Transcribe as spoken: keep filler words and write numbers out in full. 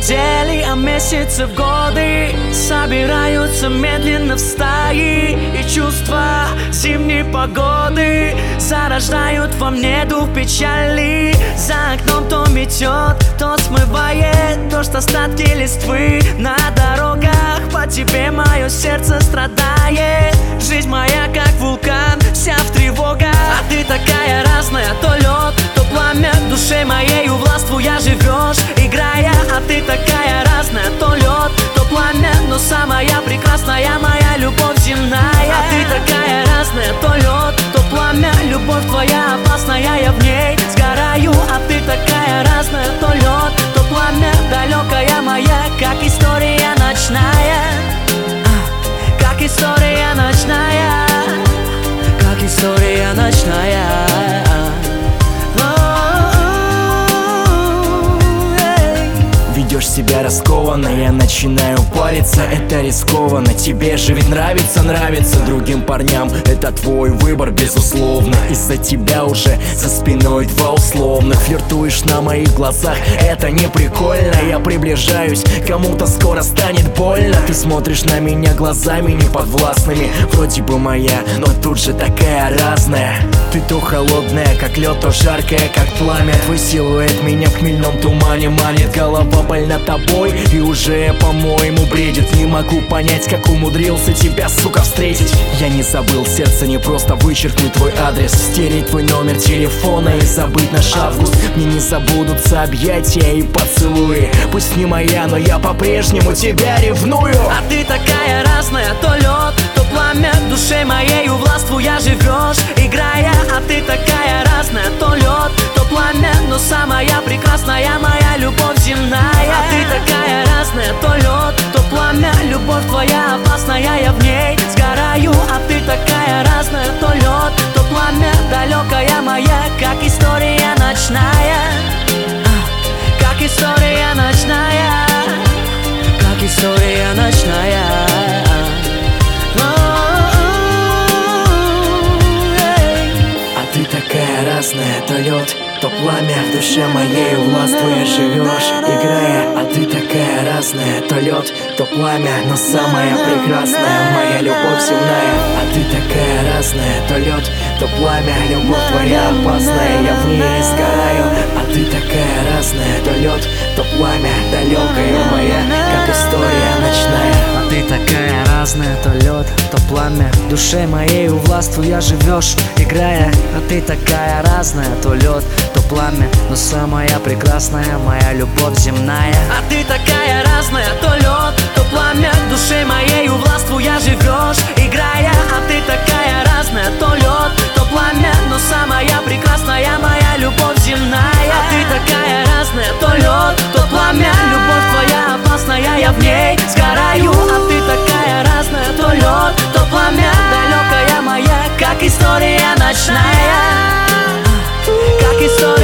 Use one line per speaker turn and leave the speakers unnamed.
недели, а месяцы в годы собираются медленно в стаи, и чувства зимней погоды зарождают во мне дух печали. За окном то метет, то смывает дождь, остатки листвы на дорогах. По тебе мое сердце страдает. Жизнь моя как вулкан, вся в тревогах. А ты такая разная, то лед, то пламя. В душе моею властвуя живешь, играя. А ты такая разная, то лед, то пламя. Но самая прекрасная моя любовь земная. А ты такая разная, то лед, то пламя. Любовь твоя опасная, я в ней сгораю. А ты такая разная, то лед, то пламя. Далекая моя, как история ночная. Как история ночная, как история ночная.
Ведешь себя раскованно, я начинаю париться. Это рискованно, тебе же ведь нравится, нравится другим парням. Это твой выбор, безусловно. Из-за тебя уже за спиной два условных. Флиртуешь на моих глазах, это не прикольно. Я приближаюсь, кому-то скоро станет больно. Ты смотришь на меня глазами неподвластными. Вроде бы моя, но тут же такая разная. Ты то холодная, как лед, то жаркая, как пламя. Твой силуэт меня в хмельном тумане манит. Голова больна тобой и уже, по-моему, бредит. Не могу понять, как умудрился тебя, сука, встретить. Я не забыл, сердце не просто вычеркнуть твой адрес, стереть твой номер телефона и забыть наш август. Мне не забудутся объятия и поцелуи. Пусть не моя, но я по-прежнему тебя ревную.
А ты такая разная, то лед, то пламя. В душе моею властвуя живешь, играя. А ты такая разная, то лед, то пламя. Но самая прекрасная моя любовь земная. А ты такая разная, то лед, то пламя. Любовь твоя опасная, я в ней сгораю. А ты такая разная, то лед, то пламя. Далекая моя, как история ночная. Как история ночная, как история ночная.
А ты такая разная, то лед, то пламя. В душе моей властвуя живешь, играя. А ты такая разная, то лед, то пламя. Но самая прекрасная моя любовь земная. А ты такая разная, то лед, то пламя. Любовь твоя опасная, я в ней сгораю. А ты такая разная, то лед, то пламя. Далекая моя, как история ночная.
А ты такая разная, то лед, то пламя. В душе моей властвуя живешь, играя. А ты такая разная, то лед, то пламя. Но самая прекрасная моя любовь земная. А ты такая разная, то лед, то пламя. В душе моей властвуя живешь, играя. А ты такая разная, то лед, то пламя. Но самая прекрасная моя любовь земная. А ты такая разная, то лед, то пламя. Любовь твоя опасная, я в ней сгораю. А ты такая разная, то лед, то пламя. Далекая моя, как история ночная. Как история